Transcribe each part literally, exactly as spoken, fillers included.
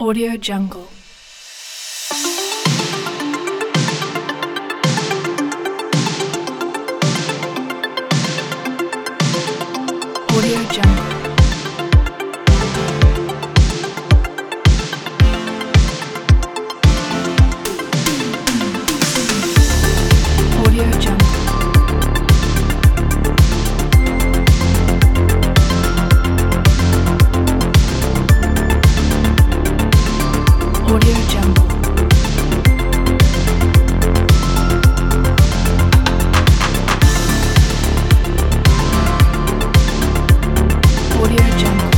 Audio Jungle. Audio Jungle. Audio Jungle. Audio Jungle. Audio Jungle.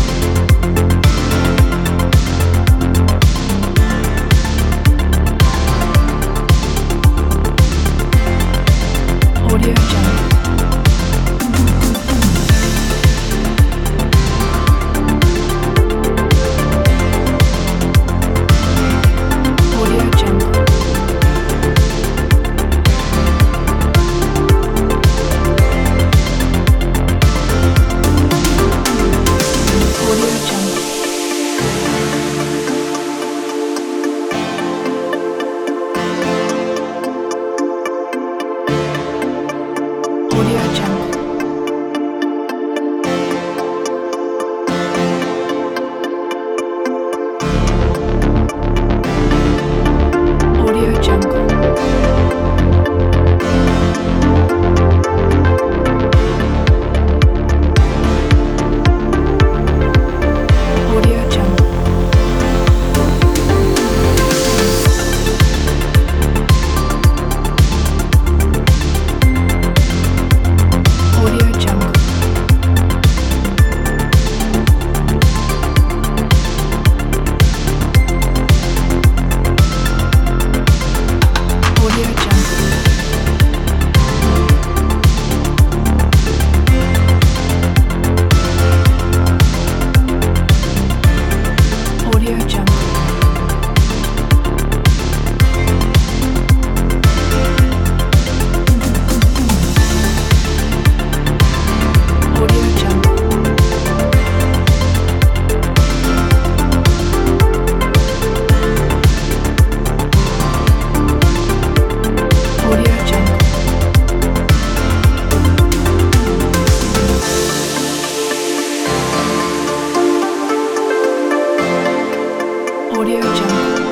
Audio Jungle. Audio Jungle. Audio Jungle. Audio Jungle. Audio Jungle. Audio Jungle. Audio Jungle. Audio Jungle. Audio Jungle. Audio Jungle. Audio Jungle. Audio Jungle.